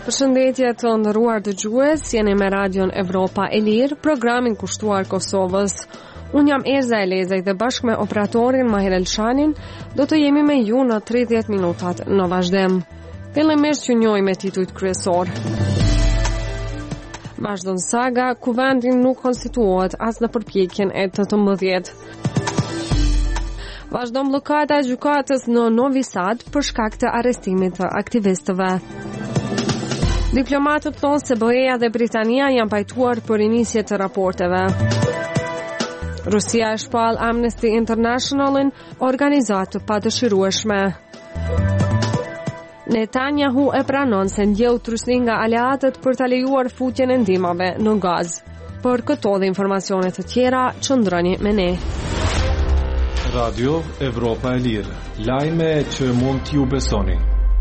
Përshëndetje të nderuar dëgjues, jeni me Radion Evropa e Lirë, programin kushtuar Kosovës. Unë jam Erza Elezaj dhe bashkë me operatorin Mahir Elshanin do të jemi me ju në 30 minutat në vazhdim. Fillimisht ju njohim me titujt kryesor. Vazhdon saga, kuvendi nuk konstituohet as në përpjekjen e 18. Vazhdon bllokada e gjykatës në Novi Sad për shkak të arrestimit të aktivistëve. Diplomatët thonë se BE-ja dhe Britania janë pajtuar për inisje të raporteve. Rusia e shpall Amnesty Internationalin, organizatë pa dëshirueshme. Netanyahu e pranon se ndjeu trysni nga aleatët për ta lejuar futjen e ndihmave në Gaz. Për këto dhe informacione të tjera, qëndroni me ne. Radio Evropa e Lirë, lajme që mund t'ju besoni.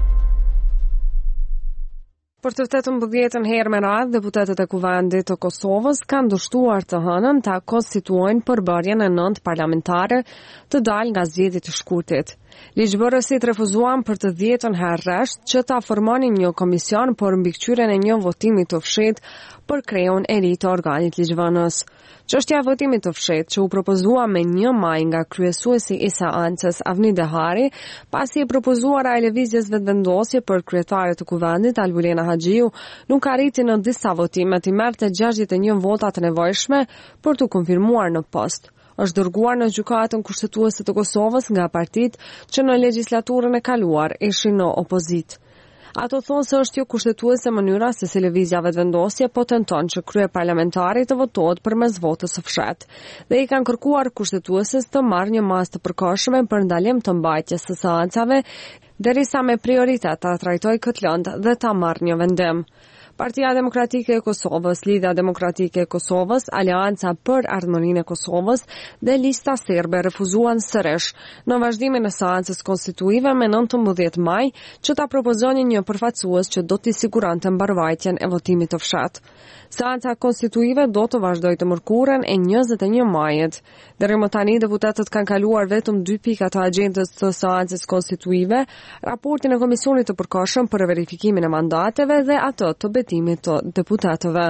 Për të 18 herë me radhë, deputetët e Kuvendit të Kosovës kanë dështuar të hënën ta konstituojnë përbërjen e 9 parlamentare të dalë nga zgjedhjet e shkurtit. Ligjbërësit refuzuan për të 10 herë rresht që ta formonin një komision për mbikëqyrjen e një votimi të fshehtë për krijon e ri të organit ligjvënës. Çështja e votimit të fshehtë që u propozua me 1 maj nga kryesuesi i seancës Avni Dehari, pasi e propozuara e lëvizjes vetëvendosje për kryetaren të Kuvendit Albulena Haxhiu, nuk arriti në disa votime të merrte 61 vota të nevojshme për të konfirmuar në post. Është dërguar në gjykatën kushtetuese të Kosovës nga partitë që në legjislaturën e kaluar ishin në opozitë. Ato thonë se është jo kushtetuese mënyra se si lëvizja vetëvendosje po tenton që kryeparlamentari të votohet përmes votës së fshehtë dhe i kanë kërkuar kushtetueses të marrë një masë të përkohshme për ndalim të mbajtjes së seancave derisa me prioritet ta trajtojë këtë lëndë dhe ta marrë një vendim. Partia Demokratike e Kosovës, Lidhja Demokratike e Kosovës, Aleanca për Ardhmërinë e Kosovës dhe Lista Serbe refuzuan sërish në vazhdimin e seancës konstituive me 19 maj që ta propozonin një përfaqësues që do t'i siguronte mbarvajtjen e votimit të fshehtë. Seanca konstituive do të vazhdojë të mërkurën e 21 majit. Deri më tani deputetët kanë kaluar vetëm 2 pika të agjendës të seancës konstituive, raportin e komisionit të përkohshëm për verifikimin e mandateve dhe atë të betimit të deputetëve.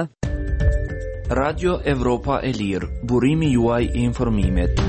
Radio Evropa e Lirë, burimi juaj i informimit.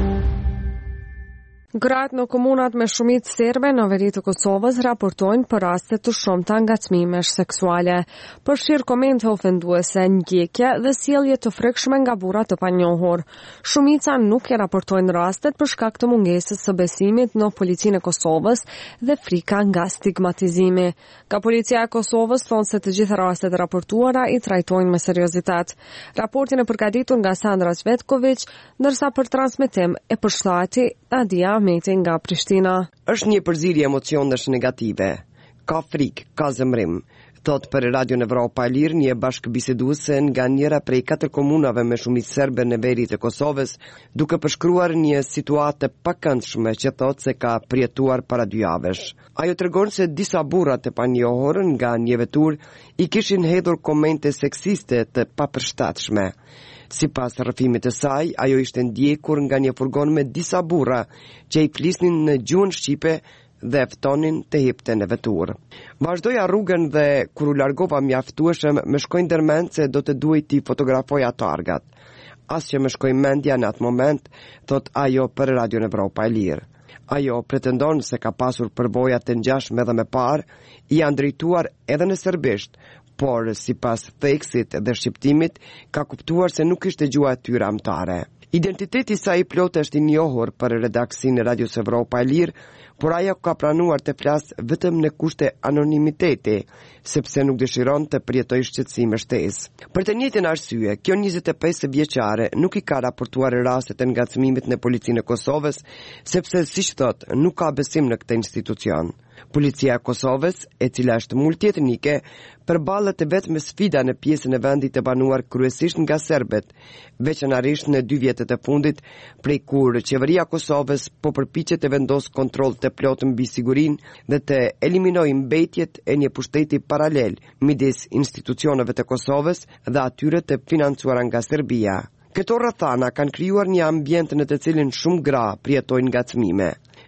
Gratë në komunat me shumicë serbe në veri të Kosovës raportojnë për raste të shumta ngacmimesh seksuale, përfshirë komente ofenduese, ndjekje dhe sjellje të frikshme nga burra të panjohur. Shumica nuk e raportojnë rastet për shkak të mungesës së besimit në policinë e Kosovës dhe frika nga stigmatizimi. Ka policia e Kosovës thonë se të gjitha rastet raportuara i trajtojnë me seriozitet. Raportin e përgatitur nga Sandra Cvetković, ndërsa për transmetim e përshtati Adia Meti nga Prishtina. Është një përzierje emocionesh negative. Ka frikë, ka zemrim, thot për Radion Evropa e Lirë një bashkëbiseduese nga njëra prej 4 komunave me shumicë serbe në veri të Kosovës, duke përshkruar një situatë pakëndshme që thot se ka përjetuar para 2 javësh. Ajo tregon se disa burra të panjohur nga një vetur i kishin hedhur komente seksiste të papërshtatshme. Sipas rrëfimit të saj, ajo ishte ndjekur nga një furgon me disa burra që i flisnin në gjuhën shqipe dhe ftonin të hipte në vetur. Vazhdoja rrugën dhe kur u largova mjaftueshëm më shkoi ndërmend se do të duhej t'i fotografoja targat. As që më shkoi mendja në atë moment, thot ajo për Radion Evropa e Lirë. Ajo pretendon se ka pasur përvoja të ngjashme edhe më parë, i janë drejtuar edhe në serbisht, por sipas theksit dhe shqiptimit ka kuptuar se nuk ishte gjuha e tyre amtare. Identiteti i saj plot është i njohur për redaksinë e Radios Evropa e Lirë, por ajo ka pranuar të flasë vetëm në kushte anonimiteti, sepse nuk dëshiron të përjetojë shqetësim e shtesë. Për të njëjtën arsye, kjo 25 vjeçare nuk i ka raportuar rastet e ngacmimit në policinë e Kosovës, sepse siç thot, nuk ka besim në këtë institucion. Policia e Kosovës, e cila është multietnike, përballet vetëm me sfida në pjesën e vendit të banuar kryesisht nga serbët, veçanërisht në 2 vjetët e fundit, prej kur qeveria e Kosovës po përpiqet të vendosë kontroll të plotë mbi sigurinë dhe të eliminojë mbetjet e një pushteti paralel midis institucioneve të Kosovës dhe atyre të financuara nga Serbia. Këto rrethana kanë krijuar një ambient në të cilin shumë gra përjetojnë ngacmime.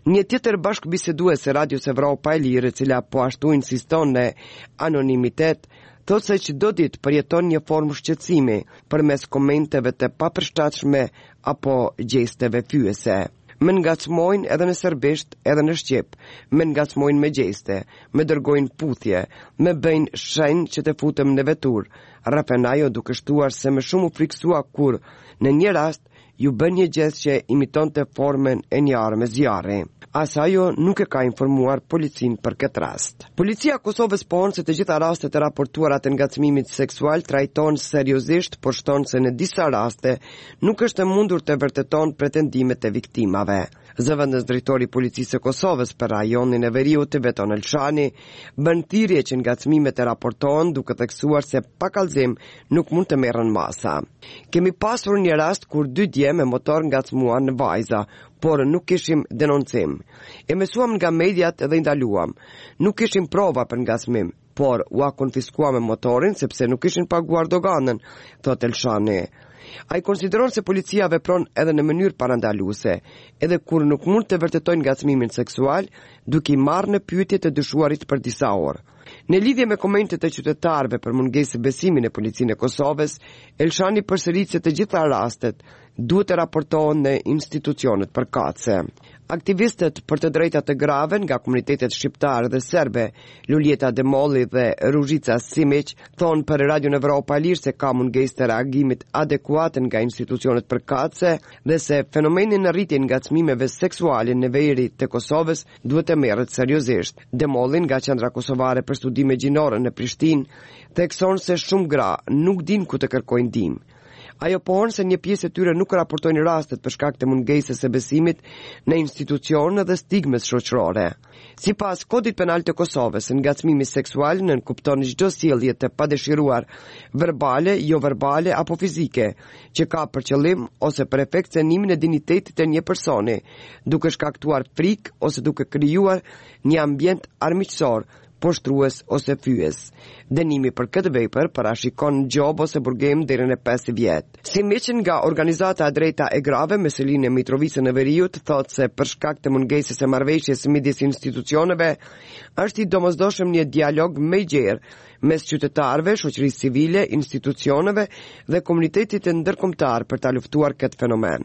Një tjetër bashkëbiseduese Radios Evropa e Lirë, e cila po ashtu insiston në anonimitet, thot se çdo ditë përjeton një formë shqetësimi përmes komenteve të papërshtatshme apo gjesteve fyese. Me ngacmojnë edhe në serbisht, edhe në shqip, me ngacmojnë me gjeste, me dërgojnë puthje, me bëjnë shenjë që të futem në vetur. Rafenajo duke shtuar se më shumë u friksua kur, në një rast, ju bën një gest që imiton të formen e një arme zjarri. Asajo nuk e ka informuar policin për këtë rast. Policia Kosovës ponë se të gjitha rastet e raportuara të ngacmimit seksual trajton seriozisht, por shton se në disa raste nuk është e mundur të vërteton pretendimet e viktimave. Zëvendës drejtori i policisë së Kosovës për rajonin e Veriut, Veton Elshani, bën thirrje që ngacmimet e raportohen duke theksuar se pa kallëzim nuk mund të merren masa. Kemi pasur një rast kur 2 dje me motor ngacmuan në vajza, por nuk kishim denoncim. E mësuam nga mediat dhe ndaluam. Nuk kishim prova për ngacmim, por ua konfiskuam motorin sepse nuk kishin paguar doganën, thot Elshani. Ai konsideron se policia vepron edhe në mënyrë parandaluese, edhe kur nuk mund të vërtetojnë ngacmimin seksual, duke i marrë në pyetje të dyshuarit për disa orë. Në lidhje me komentet e qytetarëve për mungesë besimin e policinë e Kosovës, Elshani përsërit se të gjitha rastet duhet të raportohen në institucionet përkatëse. Aktivistët për të drejtat të grave nga komunitetet shqiptare dhe serbe, Luljeta Demolli dhe Ružica Simić, thonë për Radio Evropa e Lirë se ka mungesë të reagimit adekuat nga institucionet përkatëse dhe se fenomeni në rritjen ngacmimeve seksuale në veri të Kosovës duhet të merret seriozisht. Demolli nga Qendra Kosovare për Studime Gjinore në Prishtinë thekson se shumë gra nuk din ku të kërkojnë ndihmë. Ajo pohon se një pjesë e tyre nuk raportojnë rastet për shkak të mungesës së besimit në institucione dhe stigmës shoqërore. Sipas Kodit Penal të Kosovës, ngacmimi seksual nënkupton çdo sjellje të padëshiruar, verbale, jo verbale apo fizike, që ka për qëllim ose për efekt cenimin e dinjitetit të një personi, duke shkaktuar frikë ose duke krijuar një ambient armiqësor, poshtrues ose fyes. Dënimi për këtë vepër parashikon gjob ose burgim deri në 5 vjet. Simić nga organizata e drejta e grave me Selinë Mitrovicën në Veriut thotë se për shkak të mungesës së marrëveshjes midis institucioneve është i domosdoshëm një dialog më i gjerë mes qytetarëve, shoqërisë civile, institucioneve dhe komunitetit ndërkombëtar për ta luftuar këtë fenomen.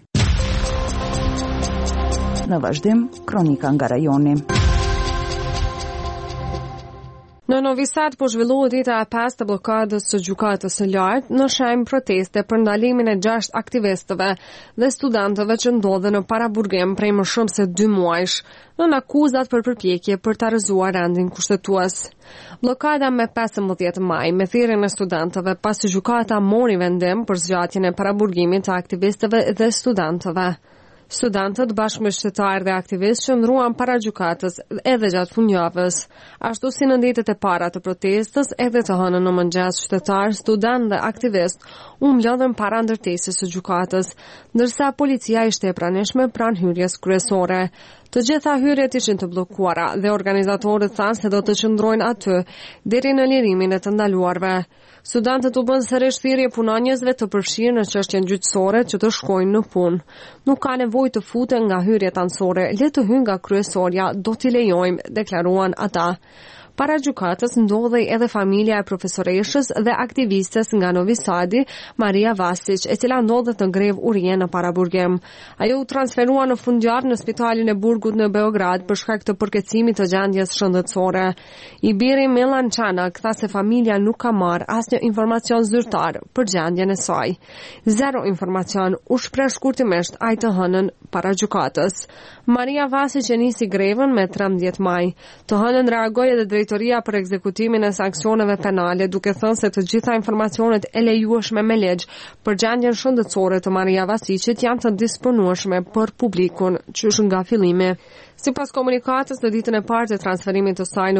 Në vazhdim, kronika nga rajoni. Në Novi Sad po zhvillohet dita e 5 të bllokadës së gjykatës së lartë në shenjë proteste për ndalimin e 6 aktivistëve dhe studentëve që ndodhen në paraburgim prej më shumë se 2 muajsh, në akuzat për përpjekje për të rrëzuar rendin kushtetues. Bllokada me 15 maj me thirrjen e studentëve pasi gjykata mori vendim për zgjatjen e paraburgimit të aktivistëve dhe studentëve. Studentët bashkë me qytetarë dhe aktivistë qëndruan para gjykatës edhe gjatë fundjavës. Ashtu si në ditët e para të protestës, edhe të hënën në mëngjes qytetarë, studentë dhe aktivistë u mblodhen para ndërtesës së gjykatës, ndërsa policia ishte e pranishme pranë hyrjes kryesore. Të gjitha hyrjet ishin të bllokuara dhe organizatorët thanë se do të qëndrojnë aty deri në lirimin e të ndaluarve. Studentët u bën sërish thirrje punonjësve të përfshirë në çështjen gjyqësore që të shkojnë në punë. Nuk ka nevojë të futen nga hyrjet anësore, le të hyjnë nga kryesorja, do t'i lejojmë, deklaruan ata. Para gjykatës ndodhej edhe familja e profesoreshës dhe aktivistes nga Novi Sadi, Maria Vasić, e cila ndodhet në grevë urie në paraburgim. Ajo u transferua në fundjavë në spitalin e Burgut në Beograd për shkak të përkeqësimit të gjendjes shëndetësore. I biri Milan Çanak tha se familja nuk ka marrë asnjë informacion zyrtar për gjendjen e saj. Zero informacion u shpreh shkurtimisht ai të hënën para gjykatës. Maria Vasić e nisi grevën me 13 maj. Të hënën reagoi edhe Drejtoria për ekzekutimin e sanksioneve penale, duke thënë se të gjitha informacionet e lejueshme me ligj për gjendjen shëndetësore të Maria Vasićit janë të disponueshme për publikun, qysh nga fillimi. Sipas komunikatës në ditën e parë të transferimit të saj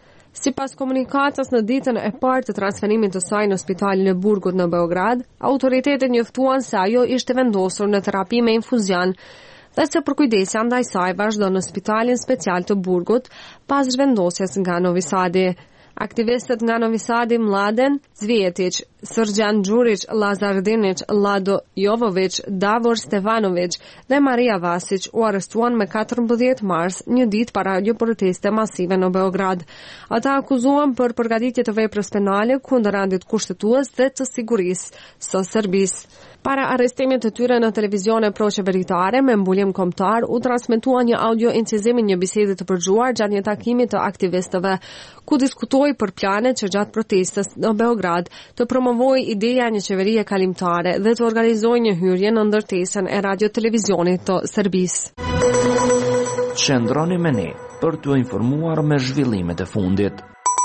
në spitalin e Burgut në Beograd, autoritetet njoftuan se ajo ishte vendosur në terapi me infuzion dhe se përkujdesja ndaj saj vazhdon në spitalin special të Burgut pas zhvendosjes nga Novi Sadi. Aktivistët nga Novi Sadi, Mladen Zvijetić, Srđan Đurić, Lazar Dinić, Lado Jovović, Davor Stefanović dhe Maria Vasić u arrestuan me 14 mars, një ditë para një proteste masive në Beograd. Ata akuzuan për përgatitje të veprës penale kundër rendit kushtetues dhe të sigurisë së Serbisë. Para arrestimit të tyre në televizione proqeveritare me mbullim kombëtar u transmetua një audio incizimi një bisede të përgjuar gjatë një takimi të aktivistëve, ku diskutoi për planet që gjatë protestës në Beograd të promovojë ideja një qeverie kalimtare dhe të organizojë një hyrje në ndërtesën e radio-televizionit të Serbisë. Qëndroni me ne për t'u informuar me zhvillimet e fundit.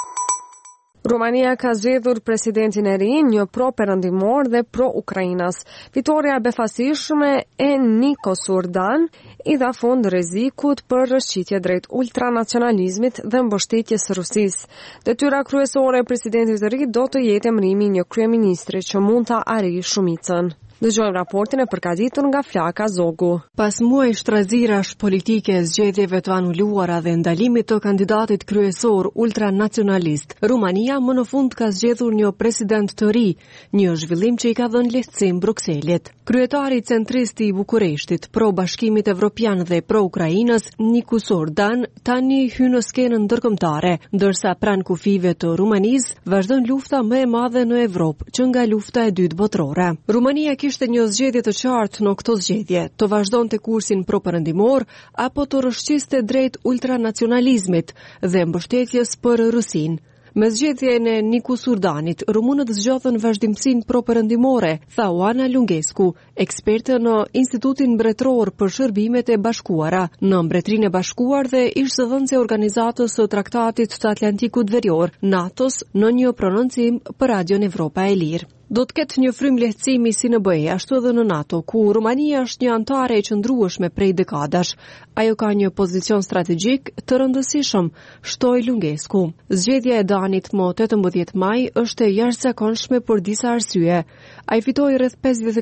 Rumania ka zgjedhur presidentin e ri, një pro-perëndimor dhe pro-Ukrainas. Fitoria e befasishme e Nikos Surdan i dha fund rrezikut për rrëshqitje drejt ultranacionalizmit dhe mbështetjes së Rusisë. Detyra kryesore e presidentit të ri do të jetë emërimi një kryeministri që mund ta arrijë shumicën. Dëgjojmë raportin e përgatitur nga Flaka Zogu. Pas muaj shtrazirash politike, zgjedhjeve të anuluara dhe ndalimit të kandidatit kryesor ultranacionalist, Rumania më në fund ka zgjedhur një president të ri, një zhvillim që i ka dhënë lehtësim Brukselit. Kryetari centristi i Bukureshtit, pro Bashkimit Evropian dhe pro Ukrainës, Nikos Surdan, tani hyn në skenën ndërkombëtare, ndërsa pranë kufive të Rumanisë vazhdon lufta më e madhe në Evropë, që nga lufta e dytë botërore. Rumania kishte një zgjedhje të qartë në këtë zgjedhje, të vazhdonte kursin pro-perëndimor apo të rrëshqiste drejt ultranacionalizmit dhe mbështetjes për Rusinë. Me zgjedhjen e Nikos Surdanit, rumunët zgjodhën vazhdimsinë pro-perëndimore, tha Oana Lungescu, eksperte në Institutin Mbretëror për Shërbimet e Bashkuara, në Mbretërinë e Bashkuar dhe ish-zëdhënëse e organizatës së Traktatit të Atlantikut Verior, NATO-s, në një prononcim për Radion Evropa e Lirë. Do të ketë një frym lehtësimi si në BE, ashtu edhe në NATO, ku Rumania është një anëtare e qëndrueshme prej dekadash. Ajo ka një pozicion strategjik të rëndësishëm, shtoi Lungescu. Zgjedhja e Danit më 18 maj është e jashtëzakonshme për disa arsye. Ai fitoi rreth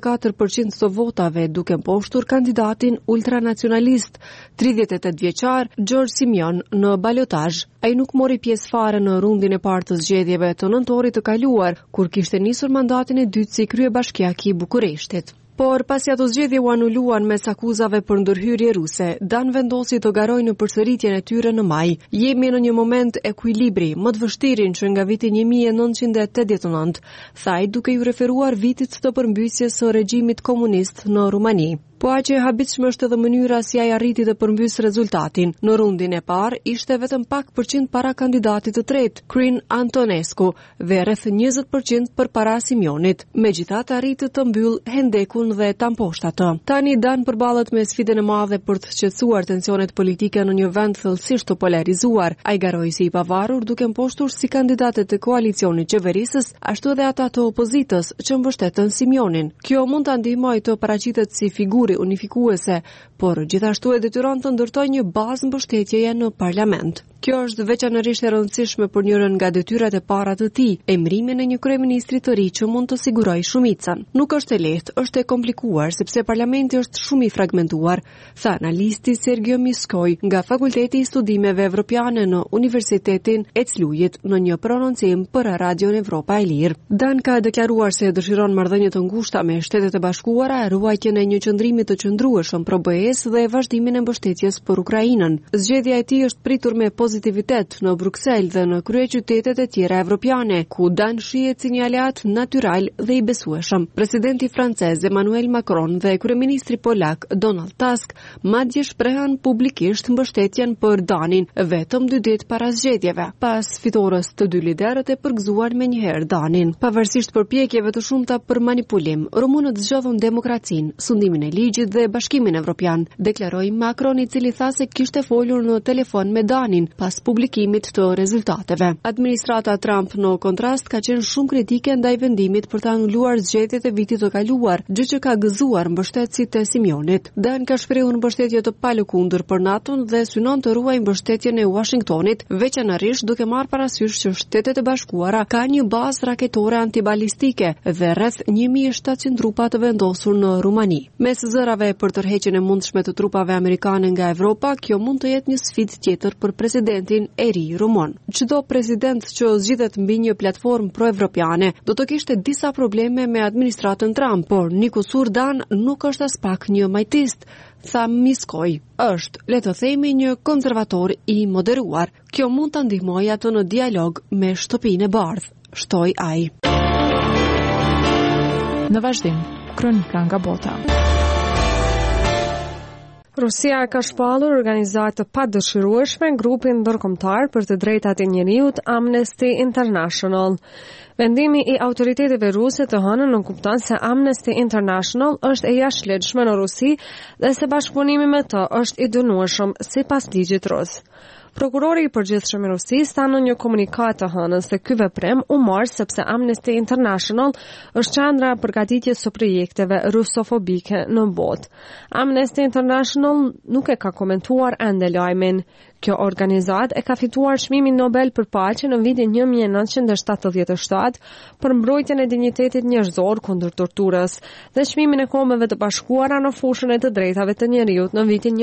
54% të votave, duke mposhtur kandidatin ultranacionalist, 38 vjeçar Gjorgj Simion në balotazh. Ai nuk mori pjesë fare në rundin e parë të zgjedhjeve të nëntorit të kaluar, kur kishte nisur mandatin e dytë si kryebashkiak i Bukureshtit. Por pasi ato zgjedhje u anuluan mes akuzave për ndërhyrje ruse, Dan vendosi të garojë në përsëritjen e tyre në maj. Jemi në një moment ekuilibri, më të vështirin që nga viti 1989, thaj duke ju referuar vitit të përmbysjes së regjimit komunist në Rumani. Po aq e habitshme është edhe mënyra si ai arriti të përmbys rezultatin. Në rundin e parë ishte vetëm pak përqind para kandidatit të tretë, Crin Antonescu, dhe rreth 20% përpara Simionit. Megjithatë arriti të mbyll hendekun dhe ta mposhtë atë. Tani Dan përballet me sfidën e madhe për të shqetësuar tensionet politike në një vend thellësisht të polarizuar. Ai garoi si i pavarur duke mposhtur si kandidatet e koalicionit qeverisës, ashtu edhe ata të opozitës që mbështetën Simionin. Kjo mund ta ndihmojë të paraqitet si figurë unifikuese, por gjithashtu e detyron të ndërtojë një bazë mbështetjeje në parlament. Kjo është veçanërisht e rëndësishme për njërin nga detyrat e para të tij, emërimin e një kryeministri të ri që mund të sigurojë shumicën. Nuk është e lehtë, është e komplikuar sepse parlamenti është shumë i fragmentuar, tha analisti Sergio Miskoj nga Fakulteti i Studimeve Evropiane në Universitetin Eclujit në një prononcim për Radion Evropa e Lirë. Dan ka deklaruar se dëshiron marrëdhënie të ngushta me Shtetet e Bashkuara, ruajtjen e një qëndrimi të qëndrueshëm pro BE-s dhe vazhdimin e mbështetjes për Ukrainën. Zgjedhja e tij është pritur me pozitivitet në Bruksel dhe në kryeqytetet e tjera evropiane, ku Dan shihet si një aleat natyral dhe i besueshëm. Presidenti francez Emmanuel Macron dhe kryeministri polak Donald Tusk madje shprehan publikisht mbështetjen për Danin vetëm 2 ditë para zgjedhjeve. Pas fitores të dy liderët e përgëzuan menjëherë Danin. Pavarësisht përpjekjeve të shumta për manipulim, rumunët zgjodhën demokracinë, sundimin e ligjit dhe Bashkimin Evropian, deklaroi Macron, i cili tha se kishte folur në telefon me Danin pas publikimit të rezultateve. Administrata Trump në kontrast ka qenë shumë kritike ndaj vendimit për të anuluar zgjedhjet e vitit të kaluar, gjë që ka gëzuar mbështetësit e Simionit. Dan ka shprehur mbështetje të palëkundër për NATO-n dhe synon të ruajë mbështetjen e Washingtonit, veçanërisht duke marrë parasysh që Shtetet e Bashkuara ka një bazë raketore antibalistike dhe rreth 1700 trupa të vendosur në Rumani. Mes zërave për tërheqjen e mundshme të trupave amerikane nga Evropa, kjo mund të jetë një sfidë tjetër për presidentin e ri rumon. Çdo president që zgjidhet mbi një platformë pro-evropiane do të kishte disa probleme me administratën Trump, por Nikos Urdan nuk është as pak një majtist, tha Miskoj. Është, le të themi, një konservator i moderuar. Kjo mund ta ndihmojë atë në dialog me shtëpinë e bardhë, shtoi ai. Në vazhdim, kronika nga bota. Rusia ka shpallur organizatë të padëshirueshme grupin ndërkombëtar për të drejtat e njeriut Amnesty International. Vendimi i autoriteteve ruse të hënën nuk kupton se Amnesty International është e jashtëligjshme në Rusi dhe se bashkëpunimi me të është i dënueshëm sipas ligjit rus. Prokurori i përgjithshëm i Rusisë tha në një komunikat të hënën se ky veprim u mor sepse Amnesty International është qendra e përgatitjes së projekteve rusofobike në botë. Amnesty International nuk e ka komentuar ende lajmin. Kjo organizatë e ka fituar çmimin Nobel për paqe në vitin 1977 për mbrojtjen e dinjitetit njerëzor kundër torturës dhe çmimin e Kombeve të Bashkuara në fushën e të drejtave të njeriut në vitin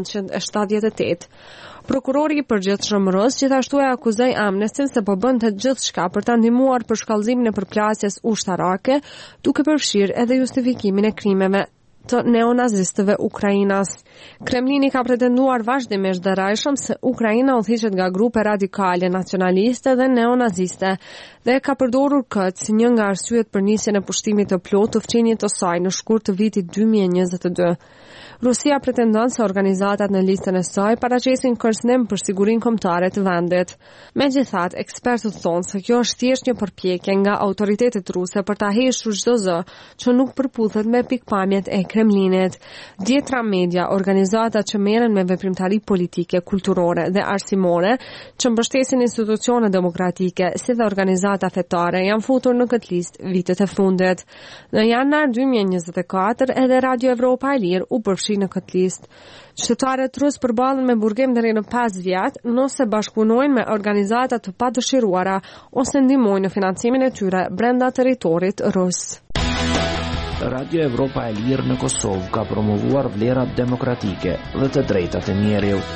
1978. Prokurori i përgjithshëm rus gjithashtu e akuzoi Amnesty se po bënte gjithçka për ta ndihmuar për shkallëzimin e përplasjes ushtarake, duke përfshirë edhe justifikimin e krimeve të neonazistëve ukrainas. Kremlini ka pretenduar vazhdimisht dhe rajshëm se Ukraina udhëhiqet nga grupe radikale nacionaliste dhe neonaziste dhe ka përdorur këtë si një nga arsyet për nisjen e pushtimit të plotë të fqinjit të saj në shkurt të vitit 2022. Rusia pretendon se organizatat në listën e saj paraqesin kërcënim për sigurinë kombëtare të vendit. Megjithatë, ekspertët thonë se kjo është thjesht një përpjekje nga autoritetet ruse për ta hequr çdo zë që nuk përputhet me pikpamjet e Kremlinit. Djetra media, organizatat që merren me veprimtari politike, kulturore dhe arsimore, që mbështesin institucione demokratike, si dhe organizata fetare, janë futur në këtë listë vitet e fundit. Në janar 2024, edhe Radio Evropa e Lirë u përfshi në këtë listë. Qytetarët rus përballen me burgim deri në 5 vjet nëse bashkëpunojnë me organizata të padëshiruara ose ndihmojnë në financimin e tyre brenda territorit rus. Radio Evropa e Lirë në Kosovë ka promovuar vlerat demokratike dhe të drejtat e njeriut.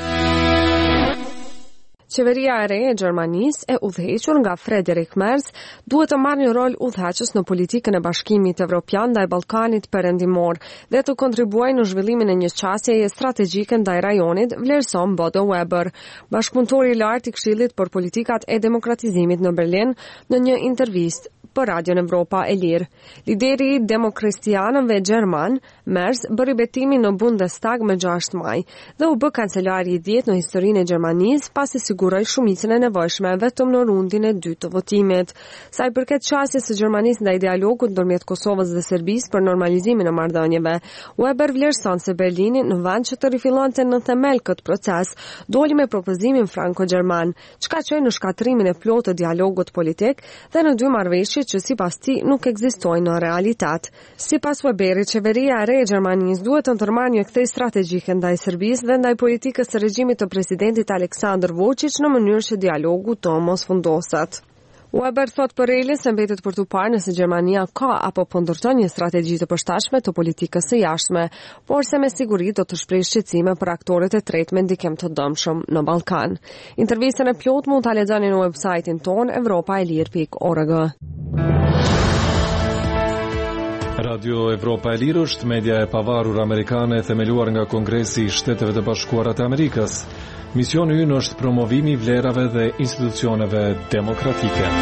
Qeveria e re e Gjermanisë e udhëhequr nga Friedrich Merz duhet të marrë një rol udhëheqës në politikën e Bashkimit Evropian ndaj Ballkanit Perëndimor dhe të kontribuojë në zhvillimin e një qasjeje strategjike ndaj rajonit, vlerëson Bodo Weber, bashkëpunëtori i lartë i Këshillit për politikat e demokratizimit në Berlin, në një intervistë për Radio Evropa e Lirë. Lideri i demokristianëve gjerman, Merz, bëri betimin në Bundestag më 6 maj dhe u bë kancelari i 10 në historinë e Gjermanisë pasi siguroi shumicën e nevojshme vetëm në rundin e dytë të votimit. Sa i përket qasjes së Gjermanisë ndaj dialogut ndërmjet Kosovës dhe Serbisë për normalizimin e marrëdhënieve, Weber vlerëson se Berlini në vend që të rifillonte në themel këtë proces, doli me propozimin franko-gjerman, çka çoi në shkatrimin e plotë të dialogut politik dhe në dy marrëveshje që sipas tij nuk ekzistojnë në realitet. Sipas Weberit, qeveria e re e Gjermanisë duhet të ndërmarrë një kthesë strategjike ndaj Serbisë dhe ndaj politikës së regjimit të presidentit Aleksandar Vučić në mënyrë që dialogu të mos fundoset. Weber thot për Relin se mbetet për tu parë nëse Gjermania ka apo po ndërton një strategji të përshtatshme të politikës së jashtme, por se me siguri do të shprehë shqetësime për aktorët e tretë me ndikim të dëmshëm në Ballkan. Intervistën e plotë mund ta lexoni në websajtin ton europaelir.org. Radio Evropa e Lirë është media e pavarur amerikane themeluar nga Kongresi i Shteteve të Bashkuara të Amerikës. Misioni ynë është promovimi i vlerave dhe institucioneve demokratike.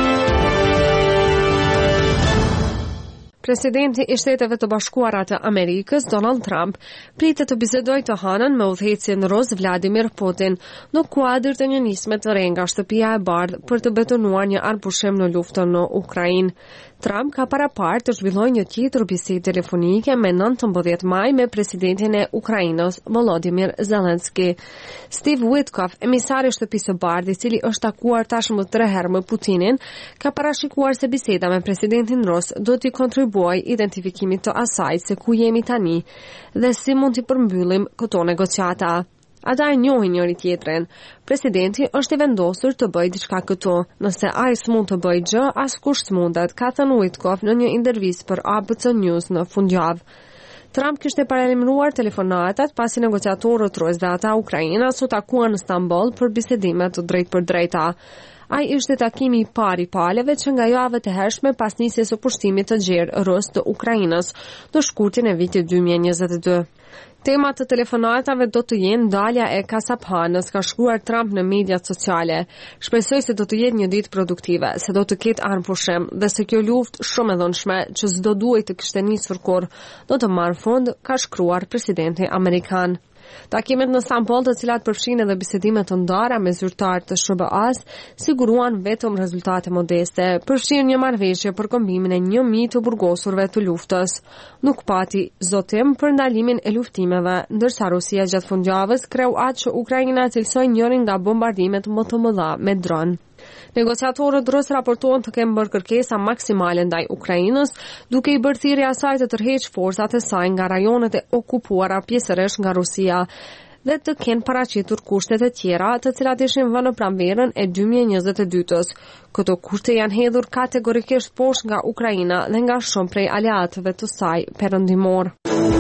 Presidenti i Shteteve të Bashkuara të Amerikës, Donald Trump, pritet të bisedojë të hënën me udhëheqësin rus Vladimir Putin në kuadër të një nisme të re nga Shtëpia e Bardhë për të betonuar një arpushim në luftën në Ukrainë. Trump ka paraparë të zhvillojë një tjetër bisedë telefonike me 19 maj me presidentin e Ukrainës, Volodymyr Zelensky. Steve Witkoff, emisari i Shtëpisë së Bardhë, i cili është takuar tashmë 3 herë me Putinin, ka parashikuar se biseda me presidentin rus do t'i kontribuojë identifikimit të asaj se ku jemi tani dhe si mund t'i përmbyllim këto negociata. Ata e njohin njëri tjetrin. Presidenti është i vendosur të bëjë diçka këtu. Nëse ai s'mund të bëjë gjë, askush s'mundet, ka thënë Witkoff në një intervistë për ABC News në fundjavë. Trump kishte paralajmëruar telefonatat pasi negociatorët rus dhe ata Ukrainas u takuan në Stamboll për bisedime të drejtpërdrejta. Ai ishte takimi i parë i palëve që nga javët e hershme pas nisjes së pushtimit të gjerë rus të Ukrainës në shkurtin e vitit 2022. Temat të telefonatave do të jenë dalja e kasaphanës, ka shkruar Trump në mediat sociale. Shpresoj se do të jetë një ditë produktive, se do të ketë armëpushim dhe se kjo luftë shumë e dhunshme që s'do duhej të kishte nisur kurrë, do të marrë fund, ka shkruar presidenti amerikan. Takimet në Stamboll, të cilat përfshin edhe bisedime të ndara me zyrtarë të SBA-s, siguruan vetëm rezultate modeste. Përfshin një marrëveshje për kombimin e 1.000 të burgosurve të luftës. Nuk pati zotim për ndalimin e luftimeve, ndërsa Rusia gjatë fundjavës kreu atë që Ukraina cilësoi njërin nga bombardimet më të mëdha me dron. Negociatorët rus raportohen të kenë bërë kërkesa maksimale ndaj Ukrainës, duke i bërë thirrje asaj të tërheqë forcat e saj nga rajonet e okupuara pjesërisht nga Rusia dhe të kenë paraqitur kushtet e tjera, të cilat ishin vënë në pranverën e 2022-s. Këto kushte janë hedhur kategorikisht poshtë nga Ukraina dhe nga shumë prej aleatëve të saj perëndimor.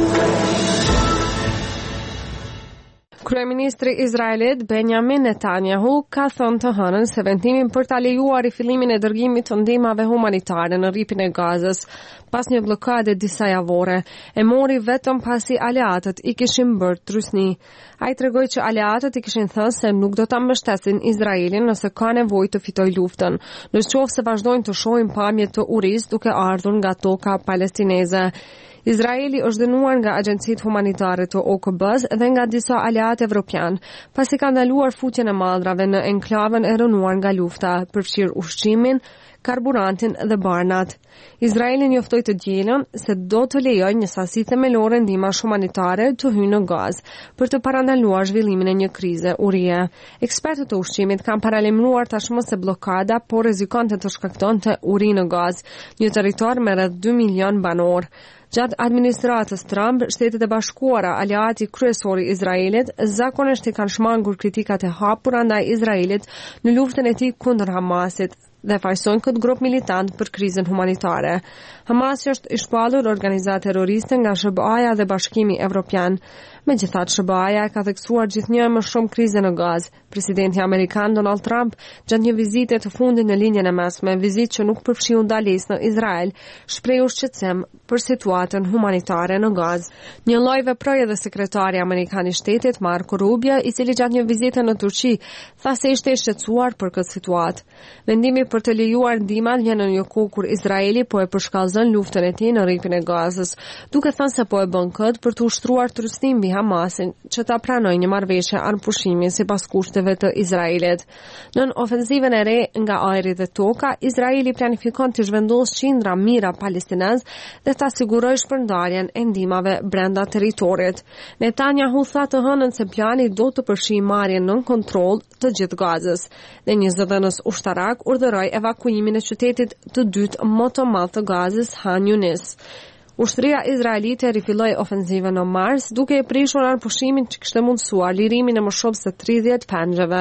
Kryeministri izraelit Benjamin Netanyahu ka thënë të hënën se vendimin për ta lejuar rifillimin e dërgimit të ndihmave humanitare në rripin e Gazës pas një bllokade disa javore e mori vetëm pasi aleatët i kishin bërë trysni. Ai tregoi që aleatët i kishin thënë se nuk do ta mbështesin Izraelin nëse ka nevojë të fitojë luftën, nëse vazhdojnë të shohin pamje të urisë duke ardhur nga toka palestineze. Izraeli është dënuar nga agjencitë humanitare të OKB-s dhe nga disa aleatë evropian, pasi ka ndaluar futjen e maldrave në enklavën e rënuar nga lufta, përfshir ushqimin, karburantin dhe barnat. Izraeli njoftoi të dielën se do të lejojë një sasi themelore ndihmash humanitare të hyjë në Gazë për të parandaluar zhvillimin e një krize urie. Ekspertët e ushqimit kanë paralajmëruar tashmë se bllokada po rrezikonte të shkaktonte uri në Gazë, një territor me rreth 2 milion banor. Gjatë administratës Trump, Shtetet e Bashkuara, aleati kryesor i Izraelit, zakonisht i kanë shmangur kritikat e hapura ndaj Izraelit në luftën e tij kundër Hamasit dhe fajsojnë këtë grup militant për krizën humanitare. Hamasi është i shpallur organizatë terroriste nga SBA-ja dhe Bashkimi Evropian. Megjithatë, SBA-ja ka theksuar gjithnjë më shumë krize në Gazë. Presidenti amerikan Donald Trump, gjatë një vizite të fundit në linjën e mesme, vizitë që nuk përfshiu ndalesë në Izrael, shprehu shqetësim për situatën humanitare në Gazë. Një lloj veproi edhe sekretari amerikan i shtetit Marco Rubio, i cili gjatë një vizite në Turqi tha se ishte i shqetësuar për këtë situatë. Vendimi për të lejuar ndihmat vjen në një kohë kur Izraeli po e përshkallëzon luftën e tij në rripin e Gazës, duke thënë se po e bën këtë për të ushtruar trysnim mbi Hamasin që ta pranojë një marrëveshje armëpushimi sipas kushteve të Izraelit. Nën ofensivën e re nga ajri dhe toka, Izraeli planifikon të zhvendosë qindra mira palestinez dhe ta sigurojë shpërndarjen e ndihmave brenda territorit. Netanyahu tha të hënën se plani do të përfshijë marrjen nën kontroll të gjithë Gazës dhe një zëdhënës ushtarak urdhëroi evakuimin e qytetit të dytë më të madh të Gazës, Han Yunis. Ushtria izraelite rifilloi ofensivën në mars, duke e prishur armëpushimin që kishte mundësuar lirimin e më shumë se 30 pengjeve.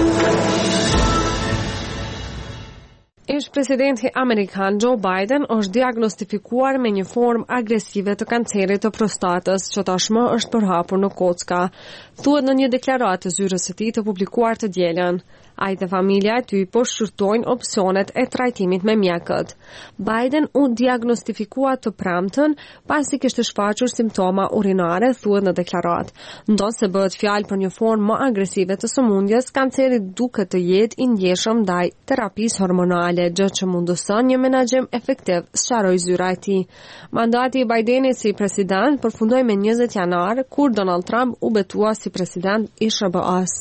Ish-presidenti amerikan Joe Biden është diagnostifikuar me një formë agresive të kancerit të prostatës që tashmë është përhapur në kocka, thuhet në një deklaratë të zyrës së tij të publikuar të dielën. Ai dhe familja e tij po shqyrtojnë opsionet e trajtimit me mjekët. Biden u diagnostifikua të premtën pasi kishte shfaqur simptoma urinare, thuhet në deklaratë. Ndosë bëhet fjalë për një formë më agresive të sëmundjes, kanceri duket të jetë i ndjeshëm ndaj terapisë hormonale, gjë që mundëson një menaxhim efektiv, sqaroi zyra e tij. Mandati i Bidenit si president përfundoi me 20 janar, kur Donald Trump u betua si president i SBA-s.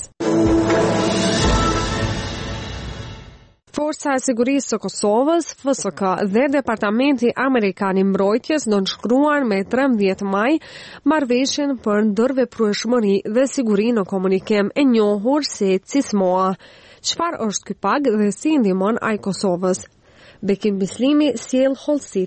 Forca e Sigurisë së Kosovës, FSK, dhe Departamenti Amerikan i Mbrojtjes do nënshkruan me 13 maj marrëveshjen për ndërveprueshmëri dhe siguri në komunikim e njohur si CISMOA. Çfarë është ky pag dhe si ndihmon ai Kosovës? Bekim Bislimi sjell hollësitë.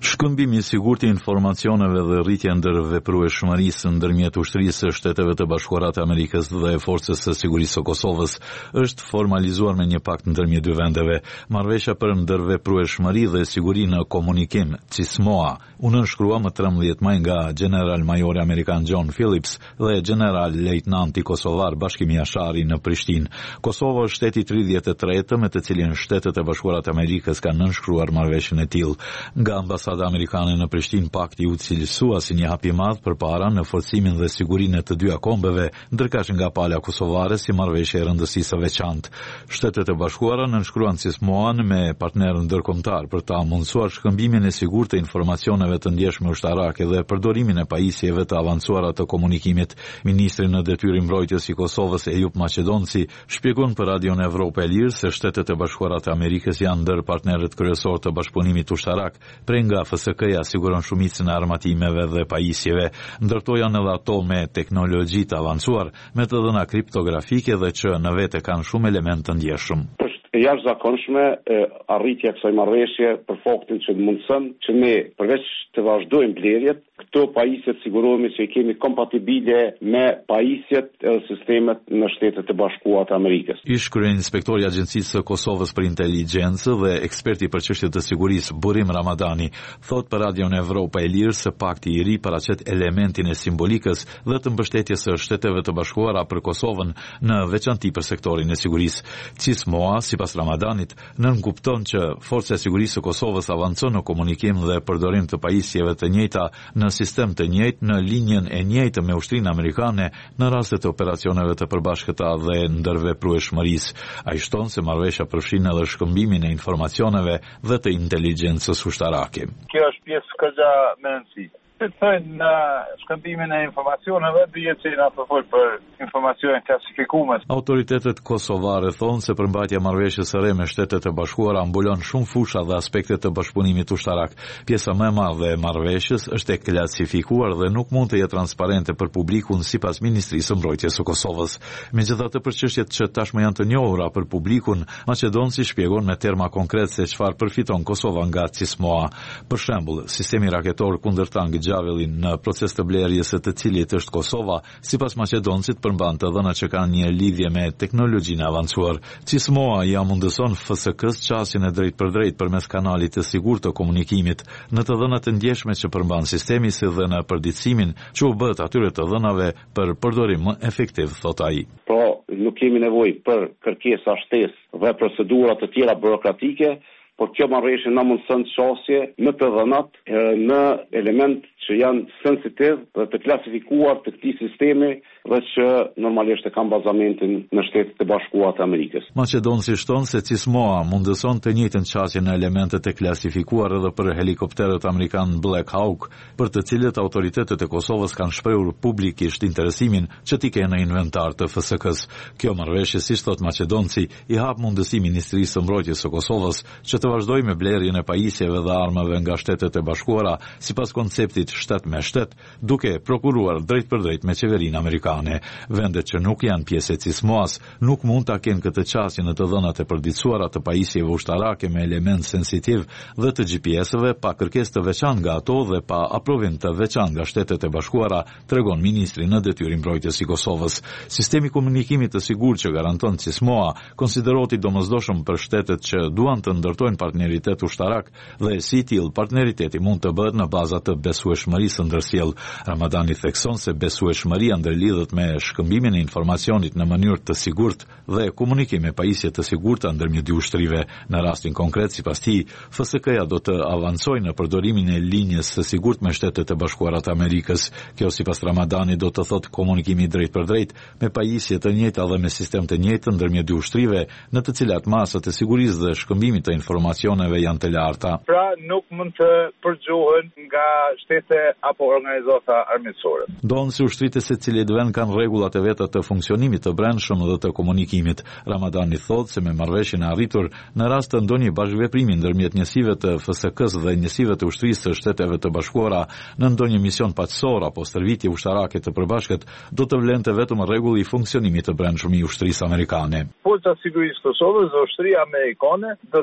Shkëmbimi i sigurt i informacioneve dhe rritja e ndërveprueshmërisë ndërmjet ushtrisë së Shteteve të Bashkuara të Amerikës dhe Forcës së Sigurisë së Kosovës është formalizuar me një pakt ndërmjet dy vendeve. Marrëveshja për ndërveprueshmëri dhe siguri në komunikim, CISMOA, u nënshkrua më 13 maj nga general-majori amerikan John Phillips dhe general-lejtnanti kosovar Bashkim Jashari në Prishtinë. Kosova është shteti 33 me të cilin Shtetet e Bashkuara të Amerikës kanë nënshkruar marrëveshjen e tillë. Nga ambasada amerikane në Prishtinë, pakti u cilësua si një hap i madh përpara në forcimin dhe sigurinë e të dyja kombeve, ndërkaq nga pala kosovare si marrëveshje e rëndësisë së veçantë. Shtetet e Bashkuara nënshkruan CISMOA-n me partner ndërkombëtar për ta mundësuar shkëmbimin e sigurt të informacioneve të ndjeshme ushtarake dhe përdorimin e pajisjeve të avancuara të komunikimit. Ministri në detyrë mbrojtjes i Kosovës Ejup Maqedonci shpjegon për Radion Evropë e Lirë se Shtetet e Bashkuara të Amerikës janë ndër partnerët kryesorë të bashkëpunimit ushtarak, prej nga FSK-ja siguron shumicën e armatimeve dhe pajisjeve, ndërto janë edhe ato me teknologji të avancuar, me të dhëna kriptografike dhe që në vete kanë shumë element të ndjeshëm. E jashtëzakonshme arritja e kësaj marrëveshje për faktin që mundson që ne përveç të vazhdojmë blerjet, këto pajisjet sigurohemi se i kemi kompatibile me pajisjet e sistemet në Shtetet e Bashkuara të Amerikës. Ish kryeinspektori i Agjencisë së Kosovës për Inteligjencë dhe eksperti për çështje të sigurisë Burim Ramadani thot për Radion Evropa e Lirë se pakti i ri paraqet elementin e simbolikës dhe të mbështetjes së Shteteve të Bashkuara për Kosovën në veçanti për sektorin e sigurisë. CISMOA, sipas Ramadanit, nënkupton që Forca e Sigurisë së Kosovës avancon në komunikim dhe përdorim të pajisjeve të njëjta në sistem të njëjtë në linjën e njëjtë me ushtrinë amerikane në raste të operacioneve të përbashkëta dhe ndërveprueshmërisë. Ai shton se marrëveshja përfshin edhe shkëmbimin e informacioneve dhe të inteligjencës ushtarake. Kjo është pjesë këgja me rëndësi. Të thënë në shkëmbimin e informacioneve, dhije që na përfol për informacione klasifikuar. Autoritetet kosovare thonë se përmbajtja marrëveshjes së re me Shtetet e Bashkuara mbulon shumë fusha dhe aspekte të bashkëpunimit ushtarak. Pjesa më e madhe e marrëveshjes është e klasifikuar dhe nuk mund të jetë transparente për publikun sipas Ministrisë së Mbrojtjes së Kosovës. Megjithatë, për çështjet që tashmë janë të njohura për publikun, Maqedonci shpjegon me terma konkret se çfarë përfiton Kosova nga CISMOA. Për shembull, sistemi raketor kundërtang Gjavellin në proces të blerjes së të cilit është Kosova, sipas Maqedoncit përmban të dhëna që kanë një lidhje me teknologjinë avancuar. CISMOA ja mundëson FSK-s qasjen e drejt për drejt përmes kanalit të sigurt të komunikimit në të dhënat e ndjeshme që përmban sistemi si dhe në përditësimin që u bët atyre të dhënave për përdorim më efektiv, thot ai. Nuk kemi nevojë për kërkesa shtesë dhe procedura të tjera burokratike, por kjo marrëveshje na mundson çështje në të dhënat në element që janë sensitiv dhe të klasifikuar të këtij sistemi dhe që normalisht e kanë bazamentin në Shtetet e Bashkuara të Amerikës. Maqedonci shton se CISMOA mundëson të njëjtën çështje në elementet e klasifikuar edhe për helikopterët amerikan Black Hawk, për të cilët autoritetet e Kosovës kanë shprehur publikisht interesimin që t'i kenë në inventar të FSK-s. Kjo marrëveshje, siç thot Maqedonci, i hap mundësi Ministrisë së Mbrojtjes së Kosovës që të vazhdojë me blerjen e pajisjeve dhe armave nga Shtetet e Bashkuara sipas konceptit shtet me shtet, duke prokuruar drejt për drejt me qeverinë amerikane. Vendet që nuk janë pjesë e CISMOA-s nuk mund ta kenë këtë çështje në të dhënat e përditësuara të pajisjeve ushtarake me element sensitiv dhe të GPS-ëve pa kërkesë të veçantë nga ato dhe pa aprovim të veçantë nga Shtetet e Bashkuara, tregon ministri në detyrë mbrojtjes i Kosovës. Sistemi komunikimit të sigurt që garanton CISMOA konsiderohet i domosdoshëm për shtetet që duan të ndërtojnë partneritet ushtarak dhe si i tillë partneriteti mund të bëhet në baza të besueshmërisë ndërsjell. Ramadani thekson se besueshmëria ndërlidhet me shkëmbimin e informacionit në mënyrë të sigurt dhe komunikim me pajisje të sigurta ndërmjet dy ushtrive. Në rastin konkret, sipas tij, FSK-ja do të avancojë në përdorimin e linjës së sigurt me Shtetet e Bashkuara të Amerikës. Kjo sipas Ramadani do të thotë komunikimi drejt për drejt me pajisje të njëjta dhe me sistem të njëjtë ndërmjet dy ushtrive, në të cilat masat e sigurisë dhe shkëmbimit të informacioneve janë të larta. Pra nuk mund të përgjohen nga shtete apo organizata armiqësore. Donë si ushtritë se cilit vend kanë rregullat e veta të funksionimit të brendshëm dhe të komunikimit. Ramadani thotë se me marrëveshjen e arritur në rast të ndonjë bashkëveprimi ndërmjet njësive të FSK-s dhe njësive të ushtrisë së Shteteve të Bashkuara në ndonjë mision paqësor apo stërvitje ushtarake të përbashkët, do të vlente vetëm rregulli i funksionimit të brendshëm i ushtrisë amerikane. Forca e Sigurisë së Kosovës dhe ushtria amerikane do të kenë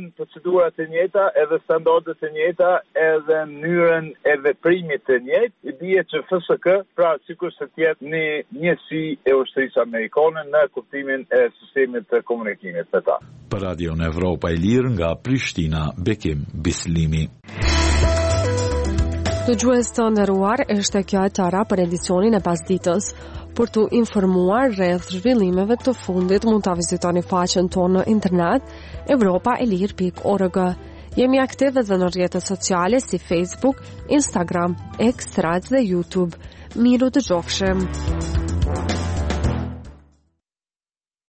janë procedurat e njëjta, edhe standardet e njëjta, edhe mënyrën e veprimit të njëjtë, i bie që FSK, pra sikur se të jetë një njësi e ushtrisë amerikane në kuptimin e sistemit të komunikimit me ta. Për Radion Evropa e Lirë nga Prishtina, Bekim Bislimi. Dëgjues të nderuar, është kjo e tëra për edicionin e pasditës. Për të informuar rreth zhvillimeve të fundit, mund ta vizitoni faqen tonë në internet europaelir.org. Jemi aktive edhe në rrjetet sociale si Facebook, Instagram, X, Threads dhe YouTube. Miru dëgjofshim.